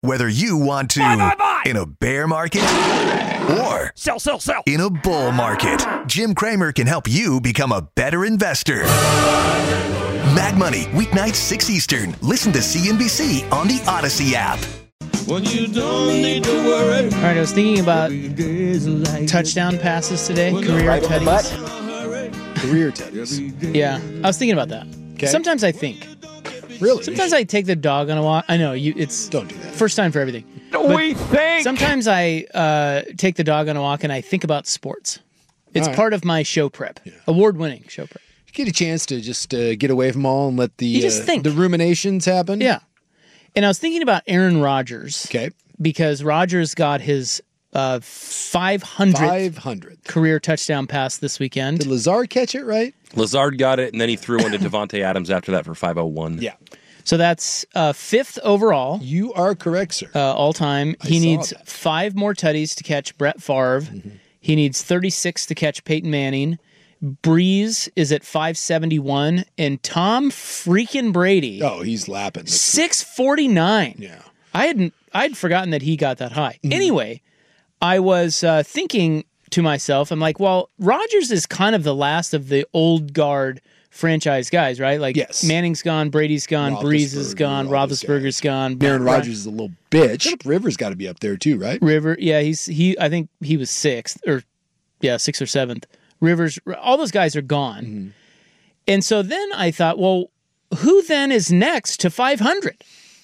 Whether you want to Buy. in a bear market or Sell. in a bull market, Jim Cramer can help you become a better investor. Mag Money, weeknights 6 Eastern. Listen to CNBC on the Odyssey app. Well, you don't need to worry. All right, I was thinking about touchdown passes today, career tutties. Career tutties. Yeah, I was thinking about that. Okay. Sometimes I think. Really? Sometimes I take the dog on a walk. I know it's Don't do that. first time for everything. We think. Sometimes I take the dog on a walk and I think about sports. It's All right. part of my show prep, award-winning show prep. Get a chance to just get away from all and let the You just think. the ruminations happen. Yeah, and I was thinking about Aaron Rodgers. Okay. Because Rodgers got his 500th 500. career touchdown pass this weekend. Did Lazard catch it right? Lazard got it, and then he threw one to Devontae Adams after that for 501. Yeah. So that's fifth overall. You are correct, sir. All time. He saw needs that. 5 more tutties to catch Brett Favre. He needs 36 to catch Peyton Manning. Breeze is at 571, and Tom freaking Brady Oh, he's lapping. 649. Yeah. I'd forgotten that he got that high. Anyway, I was thinking to myself, I'm like, well, Rodgers is kind of the last of the old guard franchise guys, right? Like, Yes. Manning's gone, Brady's gone, Breeze is gone, all those Roethlisberger's gone. Aaron Rodgers is a little bitch. Philip Rivers got to be up there too, right? River, yeah, I think he was 6th or 6th or 7th. Rivers, all those guys are gone. And so then I thought, well, who then is next to 500?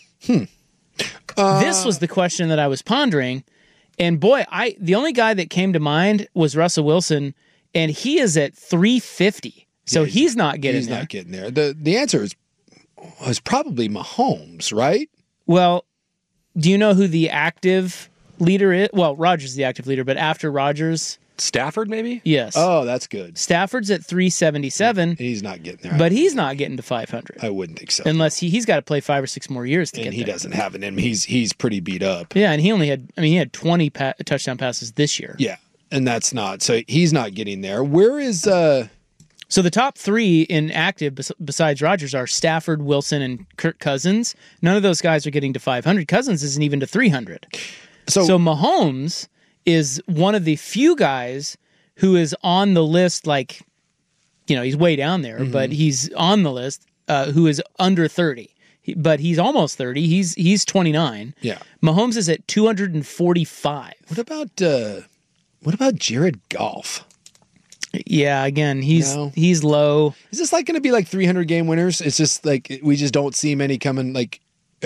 This was the question that I was pondering. And boy, the only guy that came to mind was Russell Wilson, and he is at 350. So he's not getting He's there. not getting there. The answer is probably Mahomes, right? Well, do you know who the active leader is? Well, Rodgers is the active leader, but after Rodgers, Stafford, maybe? yes. Oh, that's good. Stafford's at 377, He's not getting there. but he's not getting to 500 I wouldn't think so. unless he's got to play 5 or 6 more years to And get he there. doesn't have it in him. He's pretty beat up. Yeah, and he had 20 touchdown passes this year. Yeah, and that's not. So he's not getting there. Where is So the top 3 in active besides Rodgers are Stafford, Wilson, and Kirk Cousins. None of those guys are getting to 500. Cousins isn't even to 300. So Mahomes is one of the few guys who is on the list, like, he's way down there, but he's on the list, who is under 30. But he's almost 30. He's 29. Yeah. Mahomes is at 245. what about Jared Goff? Yeah, again, he's low. Is this like going to be like 300 game winners? It's just like we just don't see many coming. Like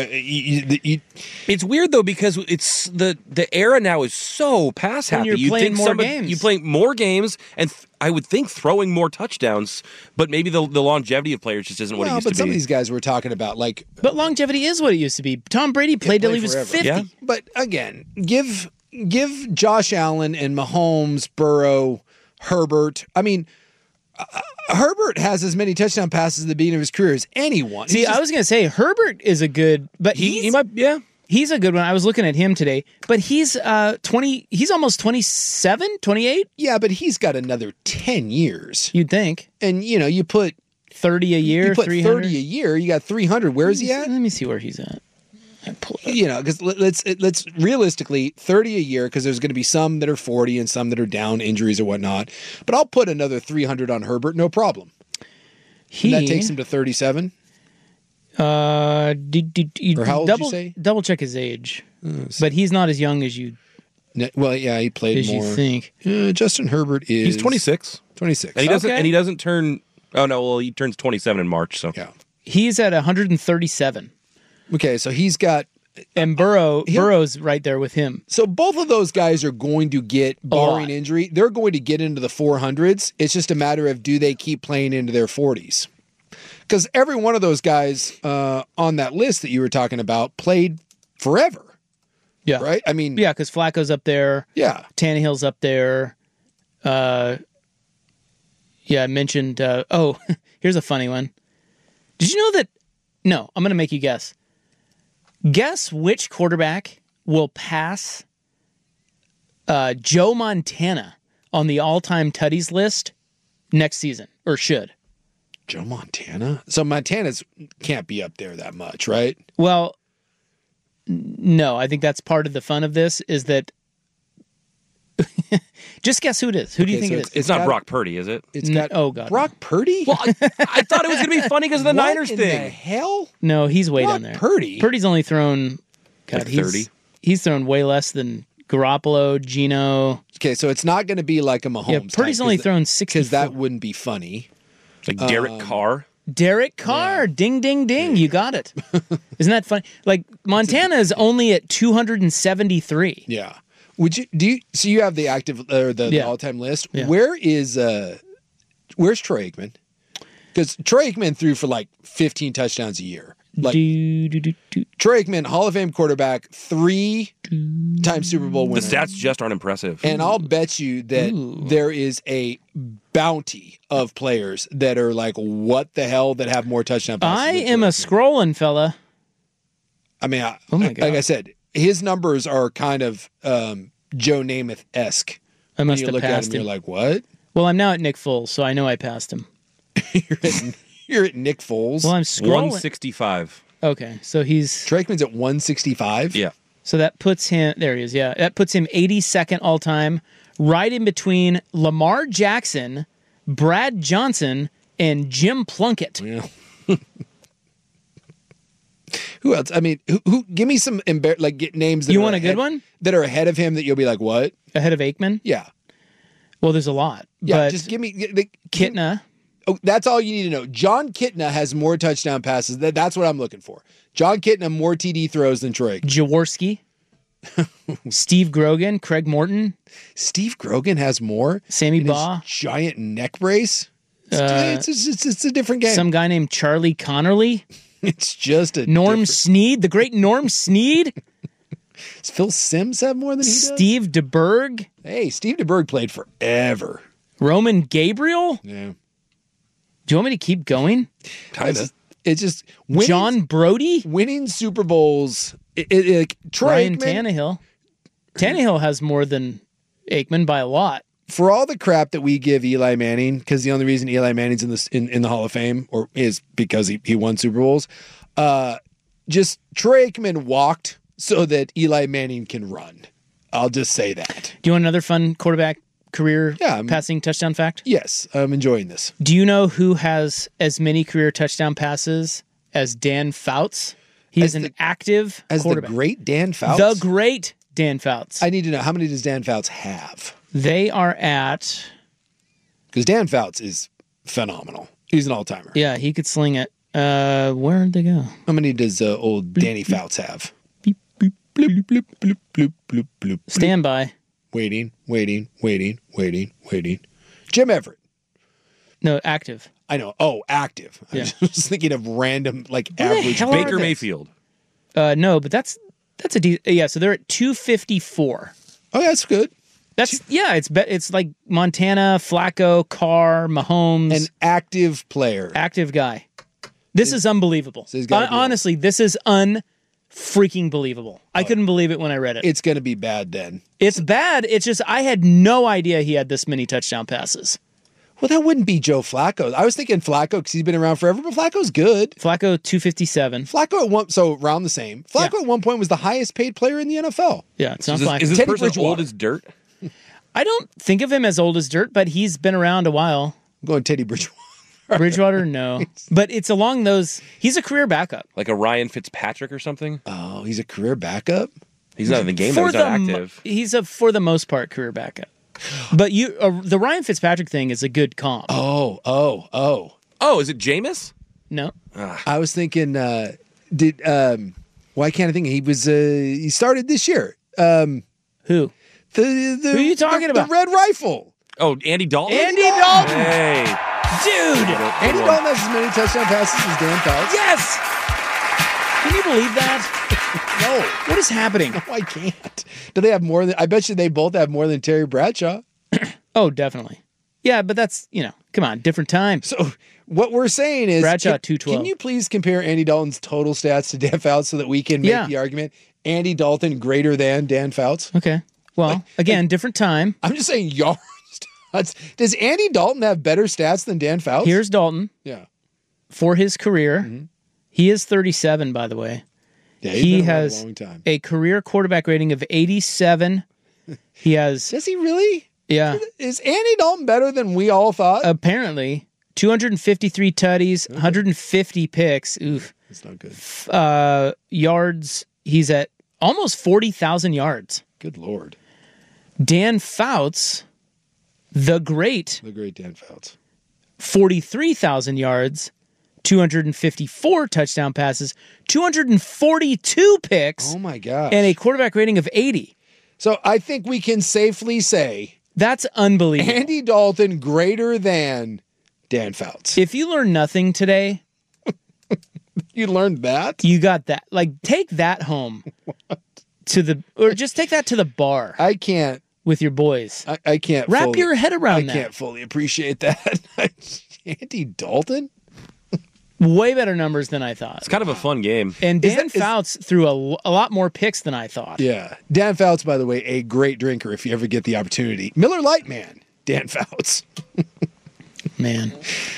It's weird though because it's the era now is so pass happy. You're playing more games. You play more games, and I would think throwing more touchdowns. But maybe the longevity of players just isn't what it used to be. But some of these guys we're talking about, like, But longevity is what it used to be. Tom Brady played till he was forever. 50. Yeah. But again, give Josh Allen and Mahomes, Burrow, Herbert. I mean, Herbert has as many touchdown passes at the beginning of his career as anyone. See, I was going to say Herbert is a good, but he might, yeah. he's a good one. I was looking at him today, but he's 20. He's almost 27, 28. Yeah, but he's got another 10 years. You'd think And you put 30 a year, you put 300. 30 a year. You got 300. Where is he at? Let me see where he's at. I pull it up. Because let's realistically 30 a year, because there's going to be some that are 40 and some that are down injuries or whatnot. But I'll put another 300 on Herbert, no problem. And that takes him to 37. Or how old did you say? Double check his age, but he's not as young as you Well, yeah, he played as more. you think. Justin Herbert is He's 26. 26. And he doesn't. Okay. And he doesn't turn. Oh no! Well, he turns 27 in March. So Yeah. He's at 137, Okay, so he's got. and Burrow's right there with him. So both of those guys are going to get, barring lot. injury, they're going to get into the 400s. It's just a matter of do they keep playing into their 40s? Because every one of those guys on that list that you were talking about played forever, Yeah, right? I mean, Yeah, because Flacco's up there. yeah. Tannehill's up there. I mentioned. Here's a funny one. Did you know that? No, I'm going to make you guess. Guess which quarterback will pass Joe Montana on the all-time tutties list next season, or should? Joe Montana? So Montana's can't be up there that much, right? Well, No, I think that's part of the fun of this is that. Just guess who it is. Who do you think it is? It's not Brock Purdy, is it? It's got oh god, Brock Purdy. Well, I thought it was going to be funny because of the Niners what thing. In the hell? no, he's way Brock down there. Purdy? Purdy's only thrown. God, Like 30. He's thrown way less than Garoppolo, Geno. Okay, so it's not going to be like a Mahomes. Yeah, Purdy's type, only 'cause thrown 60 because that wouldn't be funny. Like Derek Carr. Derek Carr, ding, ding, ding. You got it. Isn't that funny? Like Montana is only at 273. Yeah. Would you so you have the active or the all-time list? Yeah. Where's Troy Aikman? Because Troy Aikman threw for like 15 touchdowns a year. Like Troy Aikman, Hall of Fame quarterback, 3-time Super Bowl winner. The stats just aren't impressive. And I'll bet you that there is a bounty of players that are like, what the hell, that have more touchdown passes. I am a scrolling fella. I mean, Oh my God. like I said, his numbers are kind of Joe Namath-esque. I must you have look at passed him, him. you're like, what? Well, I'm now at Nick Foles, so I know I passed him. You're at Nick Foles. Well, I'm scrolling. 165. Okay, so he's Troy Aikman's at 165. Yeah. so that puts him. There he is. Yeah, that puts him 82nd all time, right in between Lamar Jackson, Brad Johnson, and Jim Plunkett. Yeah. Who else? I mean, who? Give me some names. That You are want a good ahead- one? that are ahead of him that you'll be like, what? Ahead of Aikman. Yeah, Well, there's a lot. yeah. but Just give me Kitna. Oh, that's all you need to know. John Kitna has more touchdown passes. That's what I'm looking for. John Kitna more TD throws than Troy Aikman. Jaworski, Steve Grogan, Craig Morton, Steve Grogan has more. Sammy in his Baugh, giant neck brace. It's a different game. some guy named Charlie Connerly, It's just a Norm different- Snead, the great Norm Snead, Does Phil Simms have more than he does? Steve DeBerg, Hey, Steve DeBerg played forever. Roman Gabriel. Yeah, Do you want me to keep going? Kinda. It's just winning, John Brody, winning Super Bowls. Troy Ryan Aikman, Tannehill. Tannehill has more than Aikman by a lot. for all the crap that we give Eli Manning, because the only reason Eli Manning's in the Hall of Fame is because he won Super Bowls. Just Troy Aikman walked so that Eli Manning can run. I'll just say that. Do you want another fun quarterback career Yeah, passing touchdown fact? Yes, I'm enjoying this. Do you know who has as many career touchdown passes as Dan Fouts? He is an active As the quarterback. great Dan Fouts. The great Dan Fouts. I need to know, how many does Dan Fouts have? They are at, Because Dan Fouts is phenomenal. He's an all-timer. yeah, he could sling it. Where'd they go? How many does old Danny Fouts have? Bloop, bloop, bloop, bloop, bloop, bloop, bloop. Stand by. Waiting. Jim Everett. No, active. I know. Oh, active. I Yeah. was just thinking of random, like the average. hell are Baker they? Mayfield. No, but that's yeah. So they're at 254. Oh, that's good. That's it's like Montana, Flacco, Carr, Mahomes, An active player. active guy. This is unbelievable. he's gotta be Honestly, this is unfreaking believable. I couldn't believe it when I read it. It's going to be bad then. It's bad. It's just I had no idea he had this many touchdown passes. Well, that wouldn't be Joe Flacco. I was thinking Flacco because he's been around forever, but Flacco's good. Flacco 257. Flacco so around the same. Flacco Yeah. at one point was the highest paid player in the NFL. Yeah, it's not Is Flacco. this Teddy person Bridgewater. old as dirt? I don't think of him as old as dirt, but he's been around a while. I'm going Teddy Bridgewater. Bridgewater, no. But it's along those. He's a career backup. Like a Ryan Fitzpatrick or something? Oh, he's a career backup? He's not in the game, though. He's not active. He's a, for the most part, career backup. But the Ryan Fitzpatrick thing is a good comp. Oh. Oh, is it Jameis? No. I was thinking, why can't I think he started this year? Who? Who are you talking about? The Red Rifle. Oh, Andy Dalton? Andy Dalton! Hey. Dude! Andy Dalton has as many touchdown passes as Dan Fouts. Yes! Can you believe that? No. What is happening? No, I can't. Do they have more than? I bet you they both have more than Terry Bradshaw. Oh, definitely. Yeah, but that's, come on, different time. So what we're saying is, Bradshaw 212. Can you please compare Andy Dalton's total stats to Dan Fouts so that we can make Yeah. the argument Andy Dalton greater than Dan Fouts? Okay. Well, again, different time. I'm just saying yard stats. Does Andy Dalton have better stats than Dan Fouts? Here's Dalton yeah. for his career. He is 37, by the way. Yeah, he been around has a long time. a career quarterback rating of 87. He has, Does he really? yeah, Is Andy Dalton better than we all thought? apparently 253 tutties, 150 picks. Oof. It's not good. Yards, he's at almost 40,000 yards. Good Lord. Dan Fouts, the great, The great Dan Fouts. 43,000 yards, 254 touchdown passes, 242 picks, Oh my gosh. and a quarterback rating of 80. So I think we can safely say That's unbelievable. Andy Dalton greater than Dan Fouts. If you learn nothing today, You learned that? you got that. Like, take that home or just take that to the bar I can't. with your boys. I can't. Wrap fully, your head around I that. can't fully appreciate that. Andy Dalton? Way better numbers than I thought. It's kind of a fun game. And Is Dan that- is- Fouts threw a lot more picks than I thought. Yeah. Dan Fouts, by the way, a great drinker if you ever get the opportunity. Miller Lite man, Dan Fouts. Man.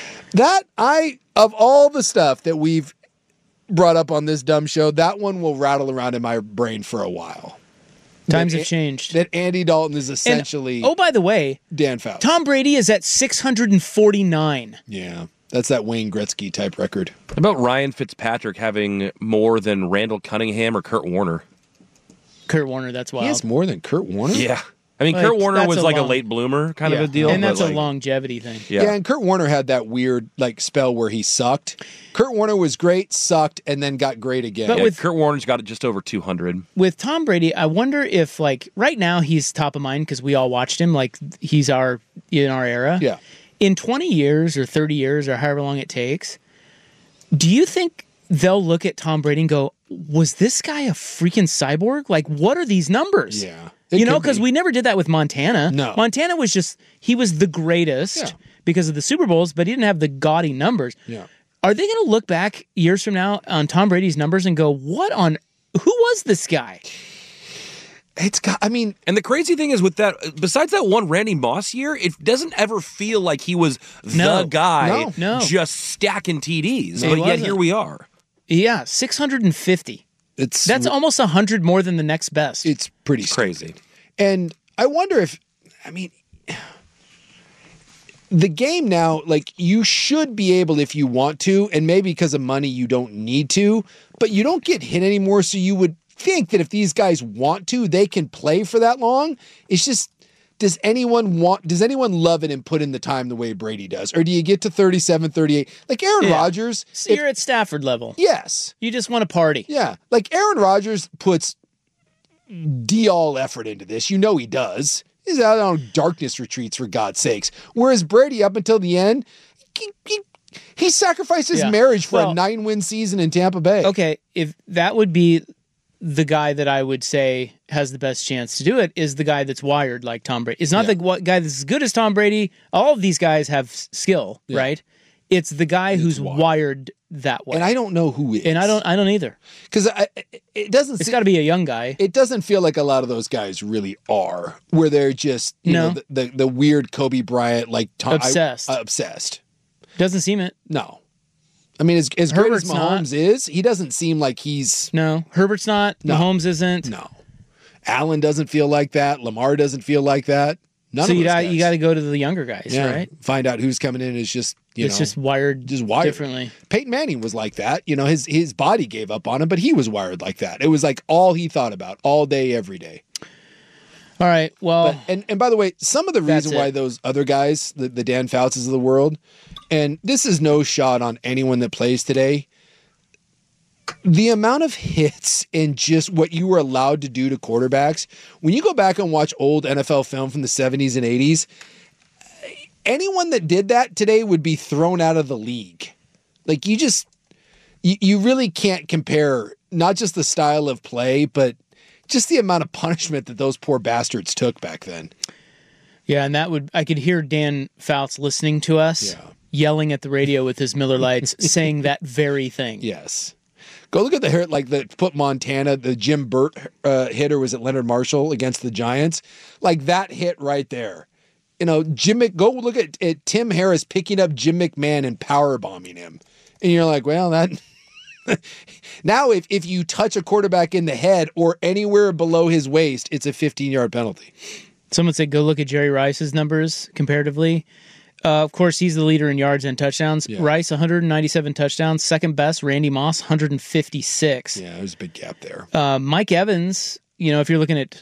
Of all the stuff that we've brought up on this dumb show, that one will rattle around in my brain for a while. Times have changed. That Andy Dalton is And, essentially oh, by the way, Dan Fouts. Tom Brady is at 649. Yeah. That's that Wayne Gretzky type record. How about Ryan Fitzpatrick having more than Randall Cunningham or Kurt Warner? Kurt Warner, that's wild. He has more than Kurt Warner? Yeah. I mean, Like, Kurt Warner that's was a like a long- late bloomer kind of Yeah. a deal. And that's but a like, longevity thing. Yeah, and Kurt Warner had that weird spell where he sucked. Kurt Warner was great, sucked, and then got great again. But Yeah, with- Kurt Warner's got it just over 200. With Tom Brady, I wonder if, like, right now he's top of mind because we all watched him. Like, he's in our era. Yeah. In 20 years or 30 years or however long it takes, do you think they'll look at Tom Brady and go, was this guy a freaking cyborg? Like, what are these numbers? Yeah. You know, could because be. we never did that with Montana. No. Montana was he was the greatest Yeah. because of the Super Bowls, but he didn't have the gaudy numbers. Yeah. Are they going to look back years from now on Tom Brady's numbers and go, who was this guy? It's got, I mean, And the crazy thing is with that, besides that one Randy Moss year, it doesn't ever feel like he was No. the guy No. just stacking TDs. He But yet wasn't. here we are. Yeah, 650. That's almost 100 more than the next best. it's pretty It's stupid. crazy. And I wonder if, I mean, the game now, like, you should be able if you want to, and maybe because of money you don't need to, but you don't get hit anymore, so you would think that if these guys want to, they can play for that long. It's just, does anyone love it and put in the time the way Brady does? Or do you get to 37, 38? Like Aaron Yeah. Rodgers. So you're at Stafford level. Yes. You just want to party. Yeah. Like Aaron Rodgers puts all effort into this. You know he does. He's out on darkness retreats, for God's sakes. Whereas Brady, up until the end, he sacrificed his Yeah. marriage for Well- a 9-win season in Tampa Bay. Okay, if that would be the guy that I would say has the best chance to do it, is the guy that's wired like Tom Brady. It's not the guy that's as good as Tom Brady. All of these guys have skill, right? It's the guy who's wired that way. And I don't know who is. And I don't either. Because it doesn't. It's got to be a young guy. It doesn't feel like a lot of those guys really are, where they're just you No. know the weird Kobe Bryant like Tom, Obsessed. obsessed. Doesn't seem it. No, I mean as great as Herbert's not. Mahomes is, he doesn't seem like he's No, Herbert's not. No. Mahomes isn't. no. Allen doesn't feel like that. Lamar doesn't feel like that. None So of you those got guys. you got to go to the younger guys, yeah, right? find out who's coming in is just It's just wired differently. Peyton Manning was like that. You know, his body gave up on him, but he was wired like that. It was like all he thought about all day, every day. All right. Well, But, and by the way, some of the That's reason why it. those other guys, the Dan Foutses of the world, and this is no shot on anyone that plays today, the amount of hits and just what you were allowed to do to quarterbacks, when you go back and watch old NFL film from the 70s and 80s, anyone that did that today would be thrown out of the league. Like you really can't compare not just the style of play, but just the amount of punishment that those poor bastards took back then. yeah, and I could hear Dan Fouts listening to us, Yeah. yelling at the radio with his Miller Lights, saying that very thing. Yes. Go look at the hit, like put Montana, the Jim Burt hitter was at Leonard Marshall against the Giants. Like that hit right there. You know, go look at Tim Harris picking up Jim McMahon and power bombing him. And you're like, well, that Now, if you touch a quarterback in the head or anywhere below his waist, it's a 15-yard penalty. Someone said go look at Jerry Rice's numbers comparatively. Of course, he's the leader in yards and touchdowns. Yeah. Rice, 197 touchdowns. Second best, Randy Moss, 156. Yeah, there's a big gap there. Mike Evans, if you're looking at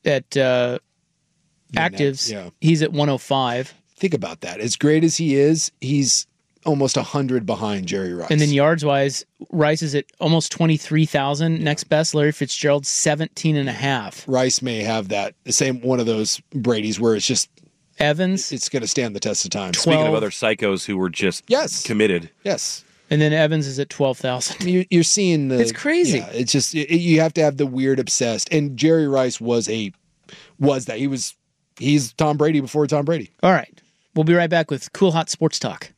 actives, he's at 105. Think about that. As great as he is, he's almost 100 behind Jerry Rice. And then yards-wise, Rice is at almost 23,000. Next best, Larry Fitzgerald, 17.5. Rice may have that, the same one of those Brady's where it's just Evans. It's going to stand the test of time. 12. Speaking of other psychos who were just committed. Yes. And then Evans is at 12,000. You're seeing the... It's crazy. Yeah, it's just, you have to have the weird obsessed. And Jerry Rice was that. He's Tom Brady before Tom Brady. All right. We'll be right back with Cool Hot Sports Talk.